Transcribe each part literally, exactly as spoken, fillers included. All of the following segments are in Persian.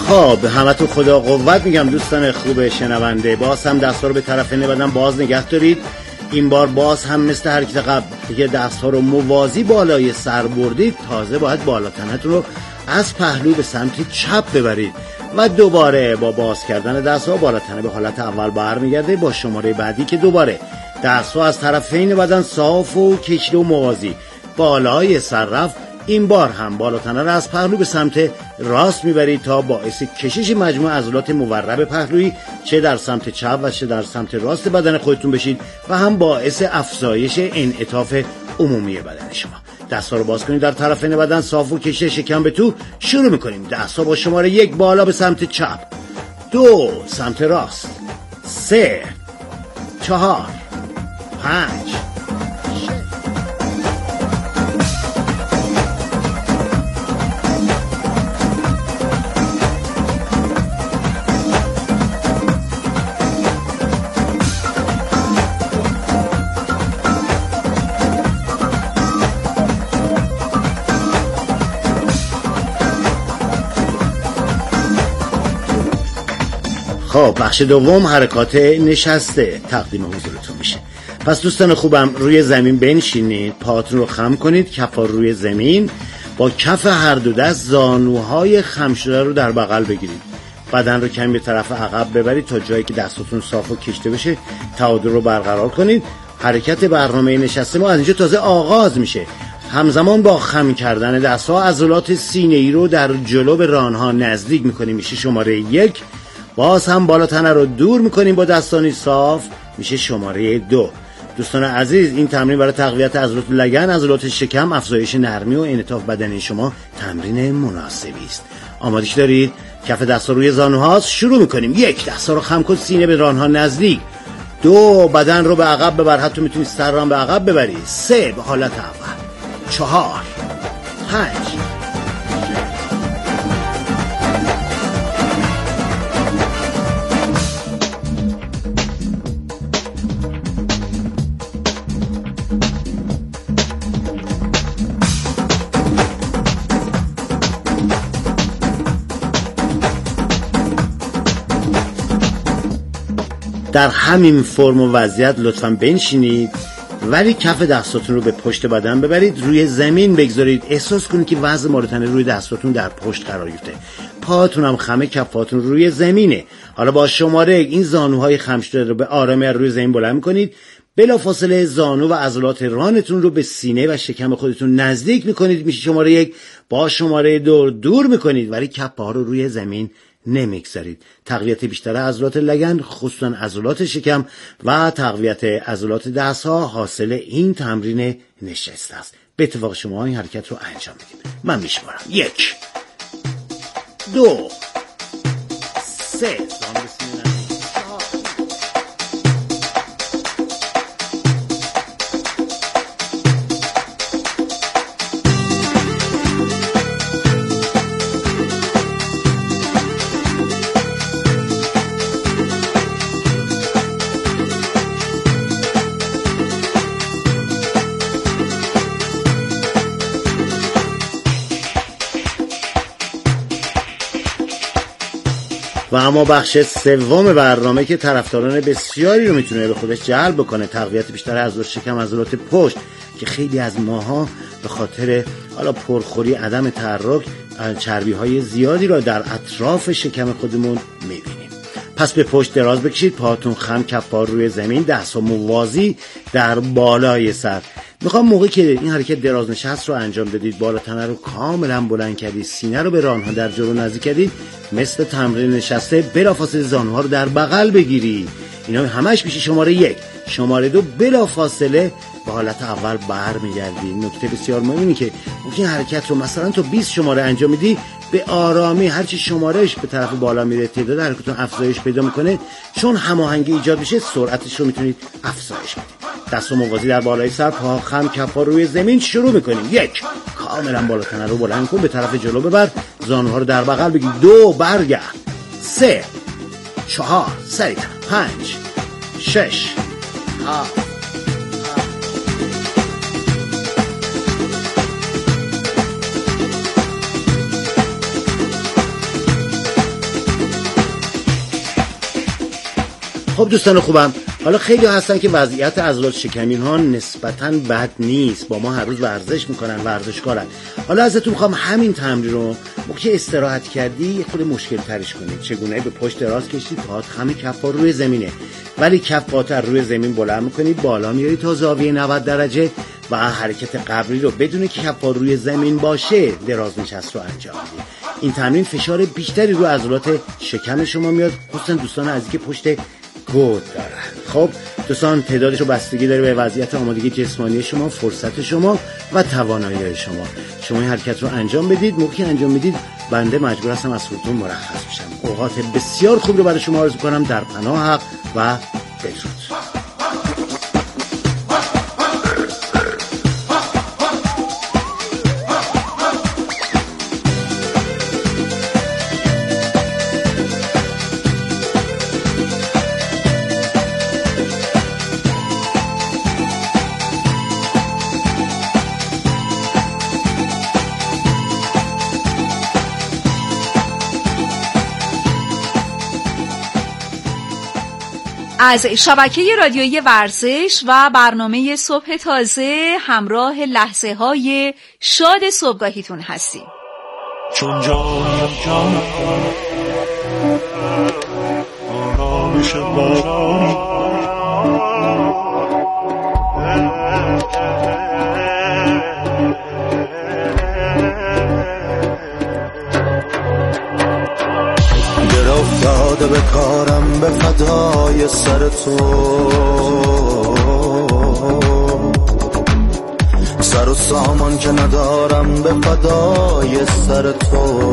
خب همتون خدا قوت میگم دوستان خوب شنونده. باز هم دست‌ها رو به طرفین بدن باز نگه دارید. این بار باز هم مثل حرکت قبل که دست‌ها رو موازی بالای سر بردید، تازه باید بالا تنتون رو از پهلو به سمت چپ ببرید و دوباره با باز کردن دست‌ها بالا تنه به حالت اول برمیگرده. با شماره بعدی که دوباره دست‌ها از طرفین بدن صاف و کشیده و موازی بالای سر رفت، این بار هم بالا تنه را از پهلو به سمت راست میبرید تا باعث کشش مجموع عضلات مورب پهلویی چه در سمت چپ و چه در سمت راست بدن خودتون بشید و هم باعث افزایش انعطاف عمومی بدن شما. دست‌ها رو باز کنید در طرفین بدن صاف و کشش شکم به تو. شروع میکنیم. دست‌ها با شماره یک بالا به سمت چپ، دو سمت راست، سه، چهار، پنج. خب بخش دوم حرکات نشسته تقدیم حضورتون میشه. پس دوستان خوبم روی زمین بنشینید، پاهاتون رو خم کنید، کفا روی زمین، با کف هر دو دست زانوهای خم شده رو در بغل بگیرید. بدن رو کمی به طرف عقب ببرید تا جایی که دستاتون صاف و کشته بشه تعادل رو برقرار کنید. حرکت برنامه نشسته ما از اینجا تازه آغاز میشه. همزمان با خم کردن دستها عضلات سینه‌ای رو در جلو به رانها نزدیک میکنیم. میشه شماره یک. باز هم بالا تنه رو دور میکنیم با دستانی صاف. میشه شماره دو. دوستان عزیز این تمرین برای تقویت عضلات لگن، عضلات شکم، افزایش نرمی و انعطاف بدنی شما تمرین مناسبی است. آمادگی دارید؟ کف دست‌ها روی زانوهاست. شروع میکنیم. یک، دست‌ها رو خم کن، سینه به رانها نزدیک. دو، بدن رو به عقب ببر، حتی میتونید سر رو هم به عقب ببری. سه، به حالت اول. چهار، پنج. در همین فرم و وضعیت لطفاً بنشینید ولی کف دستاتون رو به پشت بدن ببرید، روی زمین بگذارید. احساس کنید که وزن مارتنه روی دستاتون در پشت قرار گرفته. پاهاتون هم خمه کفاتون روی زمینه. حالا با شماره این زانوهای خم شده رو به آرامی روی زمین بلند می‌کنید. بلافاصله زانو و عضلات رانتون رو به سینه و شکم خودتون نزدیک می‌کنید. میشه شماره یک. با شماره دو دور می‌کنید ولی کف پاها رو روی زمین نمیگذارید. تقویت بیشتر عضلات لگن، خصوصا عضلات شکم و تقویت عضلات دستها حاصل این تمرین نشسته است. به اتفاق شما این حرکت رو انجام بدید. من میشمارم. یک، دو، سه. و اما بخش سوم برنامه که طرفداران بسیاری رو میتونه به خودش جلب بکنه، تقویت بیشتر عضلات شکم، عضلات پشت، که خیلی از ماها به خاطر حالا پرخوری، عدم تحرک، چربی های زیادی رو در اطراف شکم خودمون میبینیم. پس به پشت دراز بکشید، پاهاتون خم، کف پا روی زمین، دست‌ها موازی در بالای سر. میخوام موقعی که این حرکت دراز نشست رو انجام بدید، بالا تنه رو کاملا بلند کردید، سینه رو به رانها در جلو نزدیک کردید، مثل تمرین نشسته بلافاصله زانوها رو در بغل بگیرید. اینا همش میشه شماره یک. شماره دو بلافاصله به حالت اول برمیگردید. نکته بسیار مهمی که این حرکت رو مثلا تو بیست شماره انجام میدی، به آرامی هرچی شمارهش به طرف بالا میره تعداد حرکتتون افزایش پیدا میکنه. چون هماهنگی ایجاد میشه، سرعتش رو میتونید افزایش بدید. دست موازی در بالای سر، پا خم، کفا روی زمین. شروع میکنیم. یک، کاملا بالا تنه رو بلند کن، به طرف جلو ببر، زانوها رو در بغل بگیر. دو، برگرد. سه، چهار، سریع. پنج، شش، هفت. خب دوستان خوبم، حالا خیلی هستن که وضعیت عضلات شکمی ها نسبتاً بد نیست، با ما هر روز ورزش میکنن، ورزشکارن. حالا ازتون میخوام همین تمرین رو موقع استراحت کردی یه خود مشکل ترش کنید. چگونه؟ به پشت دراز کشید، پاهات خم کف ها روی زمینه، ولی کف پاهات روی زمین بلند میکنید، بالا میارید تا زاویه نود درجه و حرکت قبلی رو بدون که کف ها روی زمین باشه دراز نشست رو انجام بدید. این تمرین فشار بیشتری رو عضلات شکم شما میاد، خصوصا دوستان عزیزی که پشت گود دارن. خب دوستان، تعدادش رو بستگی داره به وضعیت آمادگی جسمانی شما، فرصت شما و توانایی شما. شما این حرکت رو انجام بدید. موقعی انجام بدید بنده مجبور هستم از خودتون مرخص بشم. اوقات بسیار خوب رو برای شما آرزو کنم. در پناه حق و بدرود. از شبکه رادیویی ورزش و برنامه صبح تازه همراه لحظه های شاد صبحگاهیتون هستیم. چون جانم جانم آرامش بارانی افتاده به کارم به فدای سر تو، سر و سامان که ندارم به فدای سر تو،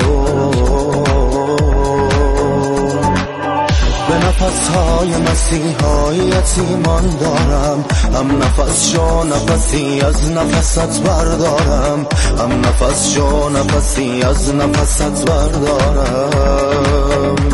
به نفسهای مسیحای یتیمان دارم، هم نفس شو نفسی از نفست بردارم، هم نفس شو نفسی از نفست بردارم.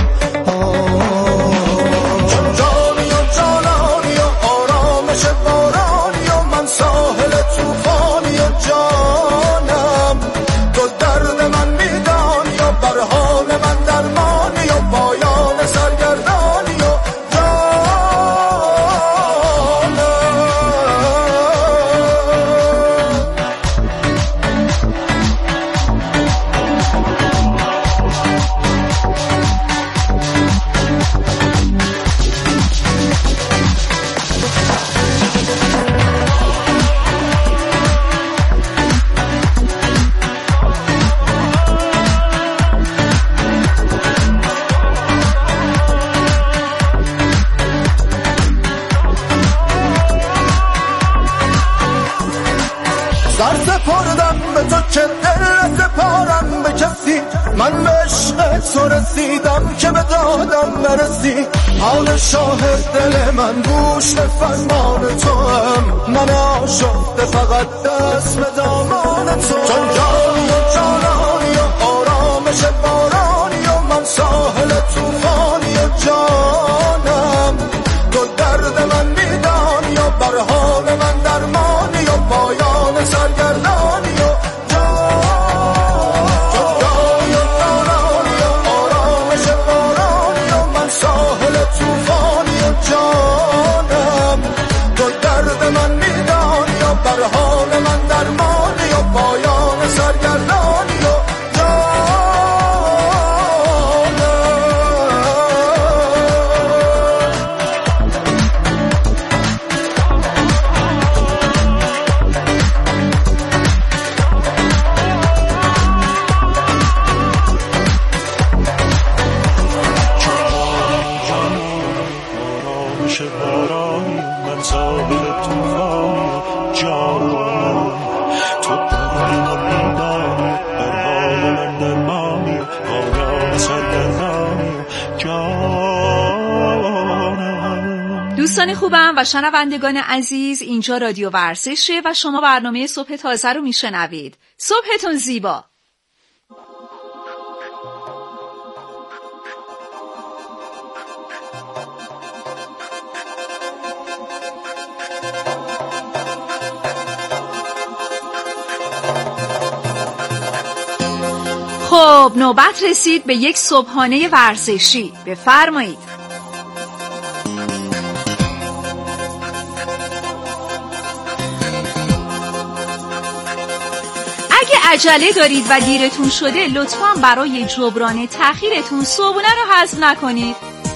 چون جانی و جانانی و آرامش بارانی و من ساحل توفانی و جانم، تو درد من میدانی و بر حال من درمانی و پایان سرگردانی و من به عشق تو رسیدم که به دادم نرسی، حال شاهد دل من گوش به فرمان تو هم، من آشفته فقط دست به دامان تو. چون جانی و جانانی و آرامش بارانی و من ساحل توفانی و جانم، تو درد من میدانی و بر حال من درمانی و پایان سرگردانی و جانم، تو درد من میدانی و بر حال من درمانی و پایان سرگردانی و دوستان خوبم و شنوندگان عزیز، اینجا رادیو ورزشه و شما برنامه صبح تازه رو میشنوید. صبحتون زیبا. خب نوبت رسید به یک صبحانه ورزشی. بفرمایید. عجله دارید و دیرتون شده، لطفاً برای جبران تأخیرتون صبحونه رو حذف نکنید.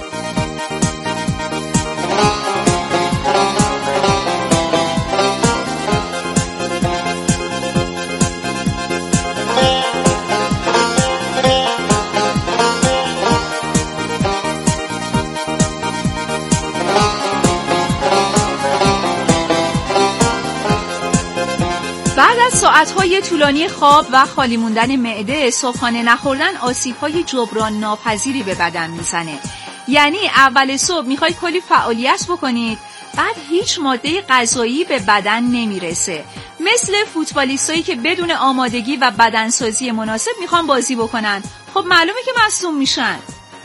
بعد از ساعتهای طولانی خواب و خالی موندن معده، صبحانه نخوردن آسیب‌های جبران ناپذیری به بدن میزنه. یعنی اول صبح میخوای کلی فعالیت بکنید، بعد هیچ ماده غذایی به بدن نمیرسه. مثل فوتبالیستایی که بدون آمادگی و بدنسازی مناسب میخوان بازی بکنن، خب معلومه که مصدوم میشن.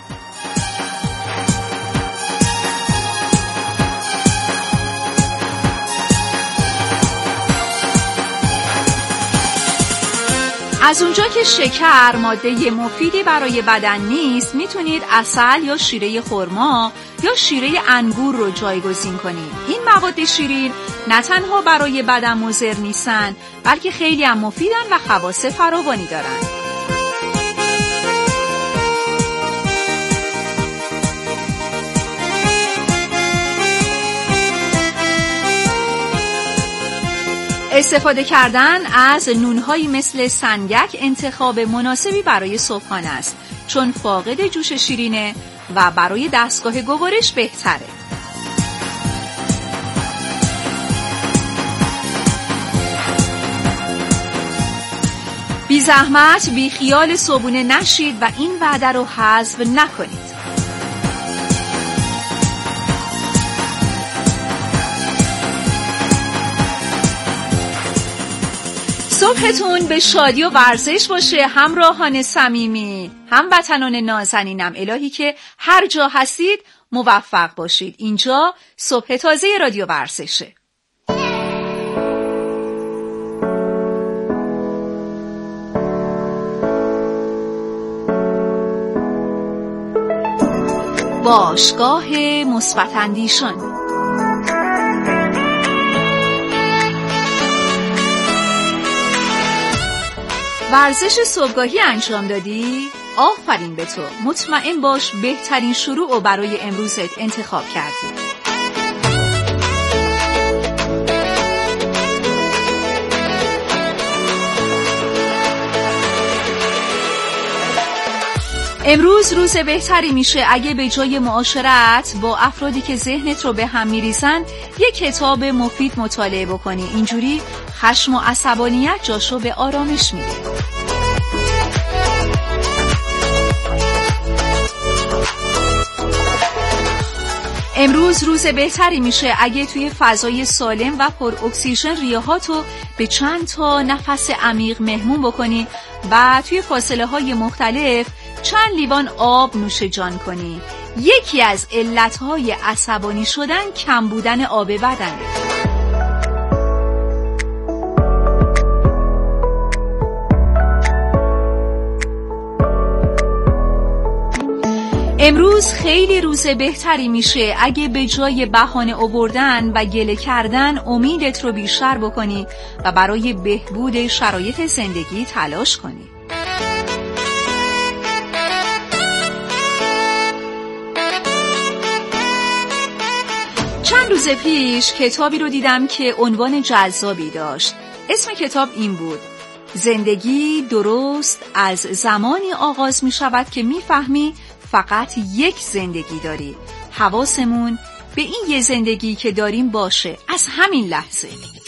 از اونجا که شکر ماده مفیدی برای بدن نیست، میتونید عسل یا شیره خرما یا شیره انگور رو جایگزین کنید. این مواد شیرین نه تنها برای بدن مضر نیستن، بلکه خیلی هم مفیدن و خواص فراوانی دارن. استفاده کردن از نونهایی مثل سنگک انتخاب مناسبی برای صبحانه است، چون فاقد جوش شیرینه و برای دستگاه گوارش بهتره. بی زحمت بی خیال صبحونه نشید و این وعده رو حذف نکنید. صبحتون به شادی و ورزش باشه همراهان صمیمی، هموطنان نازنینم. الهی که هر جا هستید موفق باشید. اینجا صبح تازه رادیو ورزشه. باشگاه مثبت اندیشان. ورزش صبحگاهی انجام دادی؟ آفرین به تو. مطمئن باش بهترین شروع رو برای امروزت انتخاب کردی. امروز روز بهتری میشه اگه به جای معاشرت با افرادی که ذهنت رو به هم میریزن یک کتاب مفید مطالعه بکنی. اینجوری خشم و عصبانیت جاشو به آرامش میده. امروز روز بهتری میشه اگه توی فضای سالم و پر اکسیژن ریه‌هاتو به چند تا نفس عمیق مهمون بکنی و توی فاصله های مختلف چند لیوان آب نوش جان کنی. یکی از علتهای عصبانی شدن کم بودن آب بدنه. امروز خیلی روز بهتری میشه اگه به جای بهانه آوردن و گله کردن امیدت رو بیشتر بکنی و برای بهبود شرایط زندگی تلاش کنی. چند روز پیش کتابی رو دیدم که عنوان جذابی داشت. اسم کتاب این بود: زندگی درست از زمانی آغاز می شود که می فهمی فقط یک زندگی داری. حواسمون به این یه زندگی که داریم باشه از همین لحظه.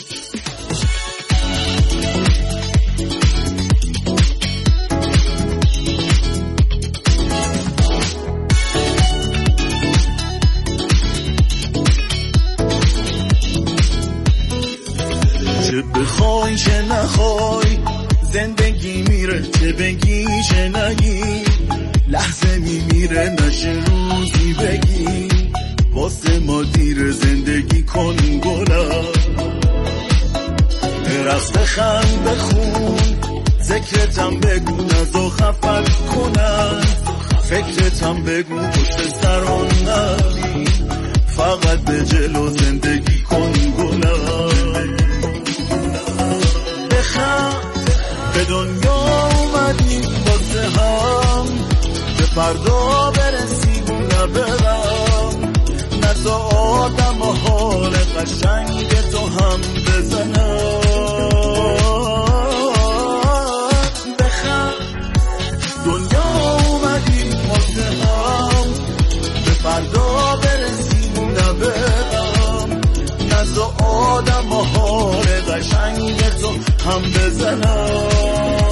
چه بخوای چه نخوای زندگی میره، چه بگی چه نگی لحظه میمیره، نشه روزی بگی واسه ما دیر زندگی کن گلم. رقص خند بخون ذکرتم بگو نزا خفت کنن، فکرتم بگو پشت سران نبی، فقط به جلو زندگی کن گلم. بخند به فردا برسیم و نبرم نزد آدم و حال قشنگ تو هم بزنم بخم دنیا اومدیم واسه هم به فردا برسیم و نبرم نزد آدم و حال قشنگ تو هم بزنم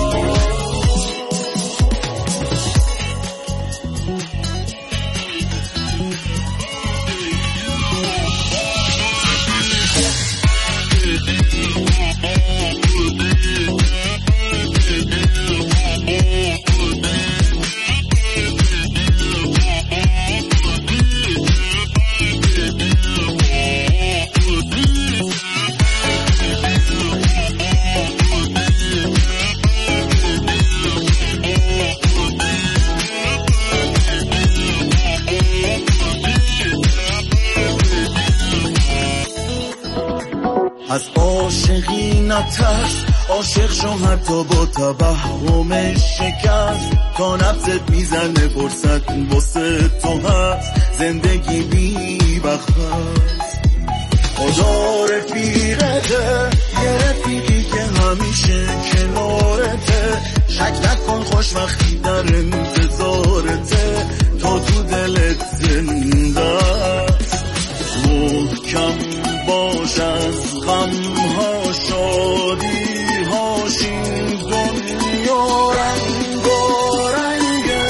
از عاشقی نترس عاشق شو حتی با توهم شکست تا نبضت میزنه فرصت واسه تو هست زندگی بی بخت خدا رفیقته یه رفیقی که همیشه کنارته شک نکن خوشبختی در انتظارته تا تو دلت زنده است محکم باش از غم ها شادی هاش این دنیا رنگ و رنگه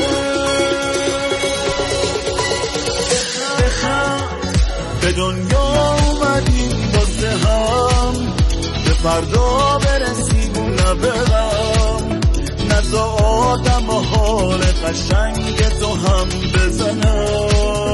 بخم به دنیا اومدیم واسه هم به فردا برسیم و نبرم نزد آدم و حال قشنگ تو هم بزنم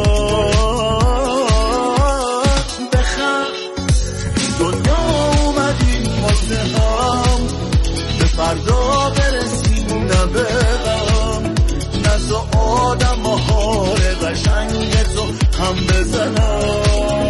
هم به فردا برسیم نبرم نزد آدم و حال قشنگ تو هم بزنم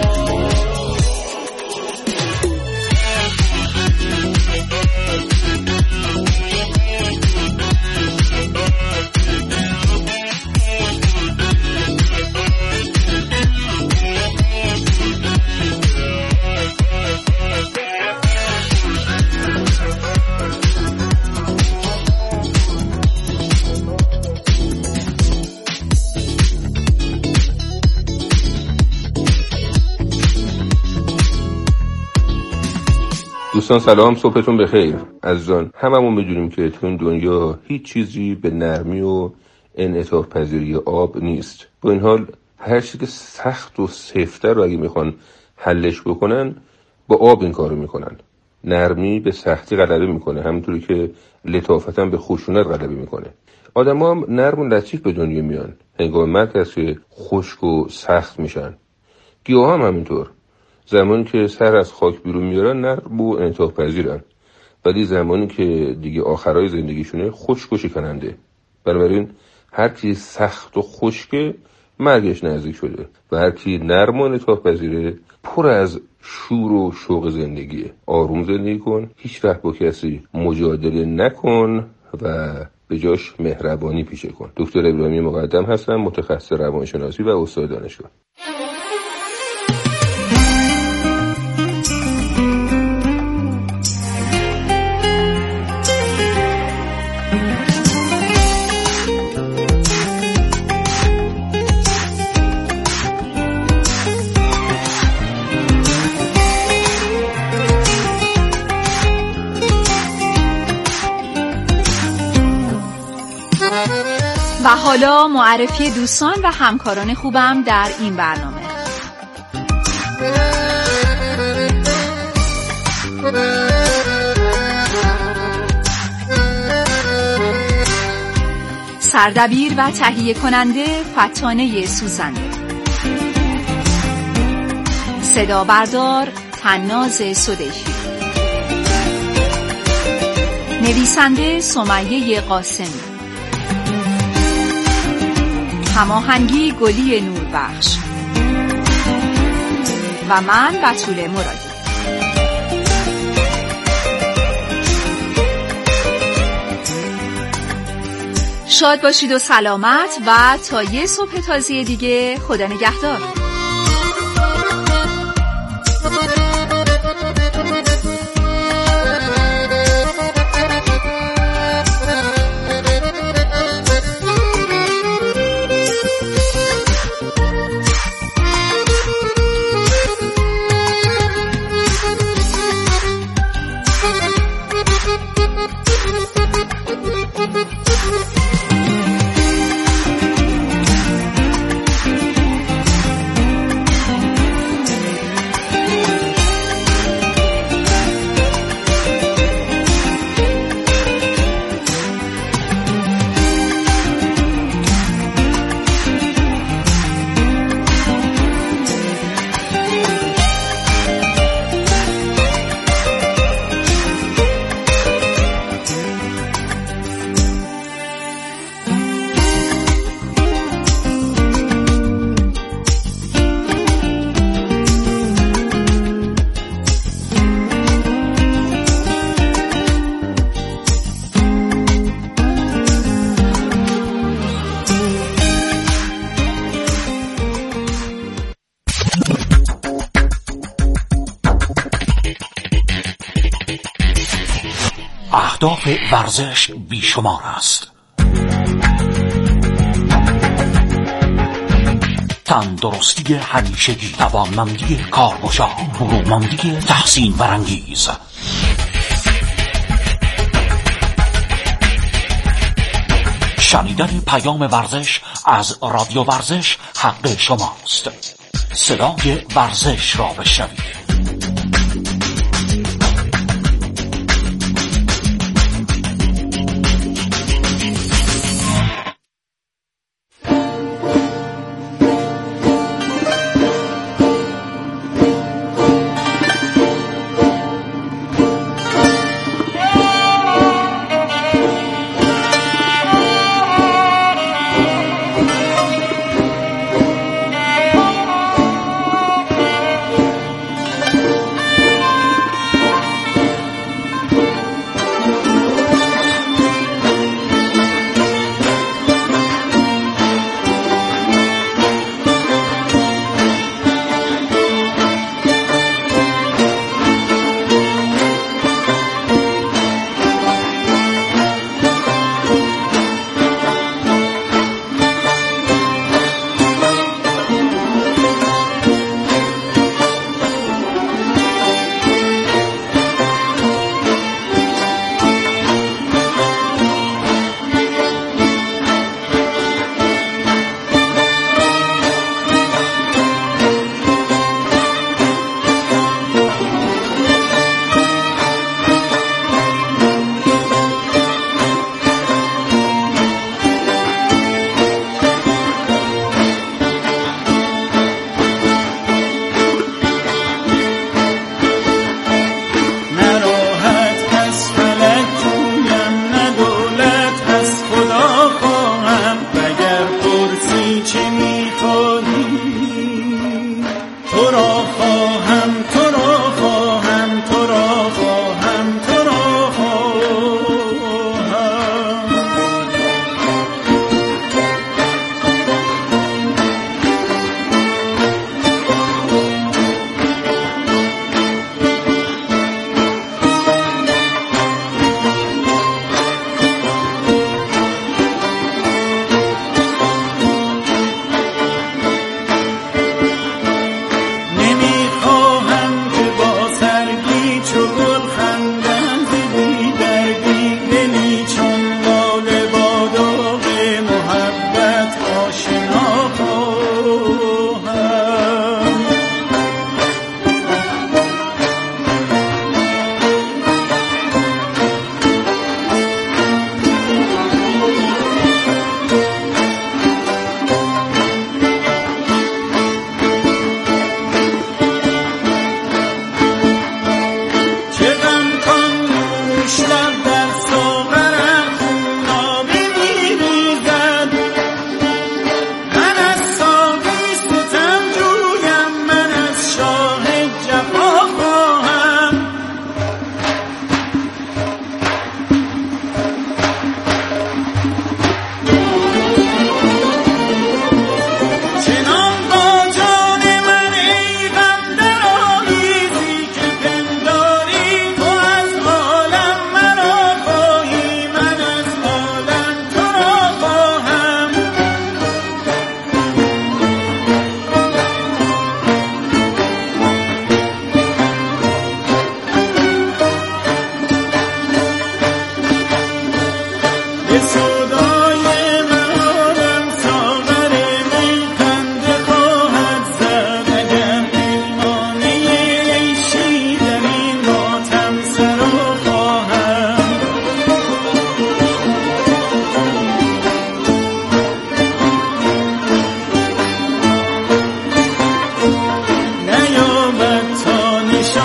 دوستان سلام، صبحتون بخیر. عزیزان، هممون میدونیم که تو این دنیا هیچ چیزی به نرمی و انعطاف پذیری آب نیست. با این حال هر چیزی که سخت و سفته رو اگه میخوان حلش بکنن با آب این کارو میکنن. نرمی به سختی غلبه میکنه، همونطوری که لطافت هم به خشونت غلبه میکنه. آدما هم نرم و لطیف به دنیا میان، هنگام مرگ هست که خشک و سخت میشن. گیاه هم همینطور، زمانی که سر از خاک بیرون میارن نرم و انعطاف پذیرن، ولی زمانی که دیگه آخرای زندگیشونه خشک و شکننده. بنابراین هر کی سخت و خشکه مرگش نزدیک شده و هر کی نرم و انعطاف پذیره پر از شور و شوق زندگیه. آروم زندگی کن، هیچ وقت با کسی مجادله نکن و به جاش مهربانی پیشه کن. دکتر ابراهیمی مقدم هستم، متخصص روانشناسی و استاد دانشگاه. و حالا معرفی دوستان و همکاران خوبم در این برنامه. سردبیر و تهیه کننده فتانه سوزنده، صدا بردار طناز سدیشی، نویسنده سمیه قاسمی، هماهنگی گلی نوربخش و من بتول مرادی. شاد باشید و سلامت و تا یه صبح تازه دیگه، خدا نگهدار. اهداف ورزش بیشمار است. تندرستی همیشگی، توانمندی کارگشا، برومندی تحسین برانگیز. شنیدن پیام ورزش از رادیو ورزش حق شماست. صدای ورزش را بشنوید.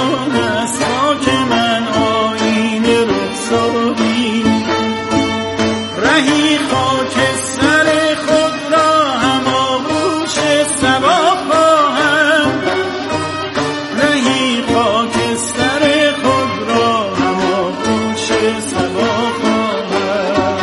جان است خاک من آینه رخساری رهی خاک سر خود را هم آغوش سبا خواهم رهی خاک سر خود را هم آغوش سبا خواهم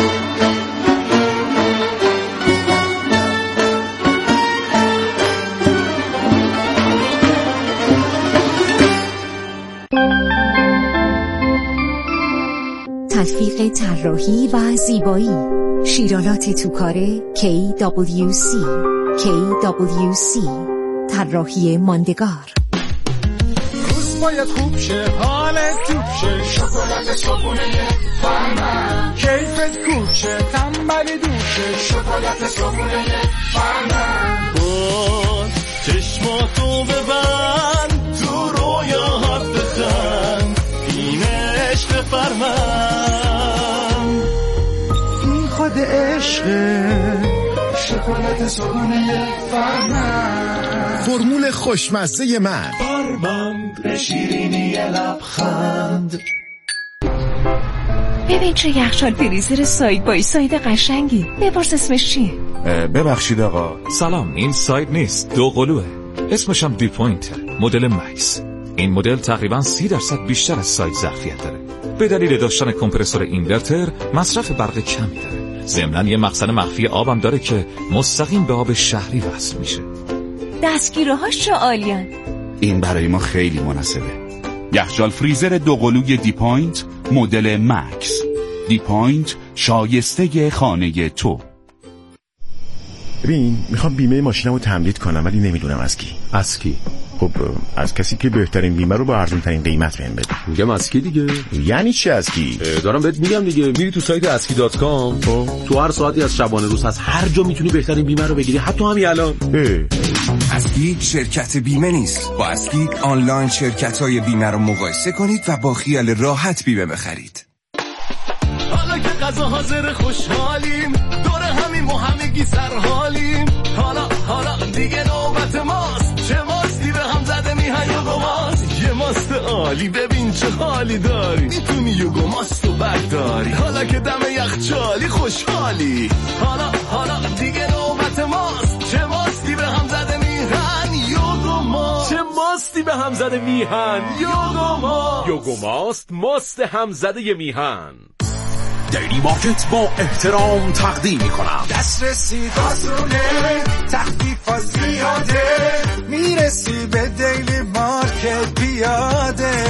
تلفیق طراحی و زیبایی شیرالات توکاره کی دبلیو سی کی دبلیو سی طراحی ماندگار. روز باید خوب شه حالت خوب شه شکلات صبحونه فرمان کیفت خوب شه تنبلی دوشه شکلات صبحونه فرمان باز چشماتو ببند تو رویاهات بخند این عشق فرمان این خود عشقه شکلات صبحونه فرمان فرمول خوشمزه من فرماند به شیرینی لبخند. ببین چه یخچال فریزر ساید بای ساید قشنگی. بپرس اسمش چیه؟ ببخشید آقا. سلام، این ساید نیست، دو قلوه. اسمش هم دی پوینت، مدل مکس. این مدل تقریبا سی درصد بیشتر از ساید ظرفیت داره. به دلیل داشتن کمپرسور اینورتر مصرف برق کمی داره. ضمناً یه مخزن مخفی آبم داره که مستقیم به آب شهری وصل میشه. دستگیرهاش چه عالیان. این برای ما خیلی مناسبه. یخچال فریزر دو قلوی دی پوینت مدل مکس. دی پوینت شایسته خانه تو. ببین میخوام بیمه ماشینمو تمدید کنم ولی نمیدونم از کی. از کی؟ خب از کسی که بهترین بیمه رو با ارزون ترین قیمت بهم بده. میگم از کی دیگه؟ یعنی چی از کی؟ دارم بهت میگم دیگه. میری تو سایت اسکی دات کام تو هر ساعتی از شبانه روز هست هر جا میتونی بهترین بیمه رو بگیری، حتی همین الان. اسکی شرکت بیمه نیست. با اسکی آنلاین شرکت‌های بیمه رو مقایسه کنید و با خیال راحت بیمه بخرید. حالا که غذا حاضر خوشحالیم دور همیم و همگی سرحالیم حالا حالا دیگه نوبت ماست چه ماستی به هم زده میهن یوگو ماست یه ماست عالی ببین چه حالی داری میتونی یوگو ماست رو برداری حالا که دم یخچالی خوشحالی حالا حالا دیگه نوبت ماست چه ماستی به هم زده میهن یوگو ماست چه ماستی به هم زده میهن یوگو ماست یوگو ماست ماست هم زده میهن. دیلی مارکت با احترام تقدیم میکنم. دسترسی آسونه تخفیف زیاده میرسی به دیلی مارکت بیاده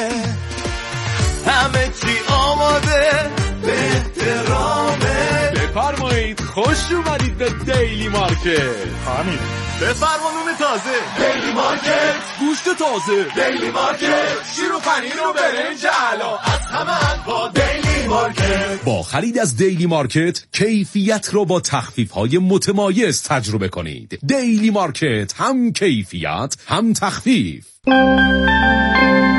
همه چی آماده به احترامه. بفرمایید خوش اومدید به دیلی مارکت. همین بفرما نون تازه دیلی مارکت گوشت تازه دیلی مارکت شیر و پنیر و برنج علا از همه انواع دیلی مارکت. با خرید از دیلی مارکت کیفیت رو با تخفیف‌های متمایز تجربه کنید. دیلی مارکت هم کیفیت هم تخفیف.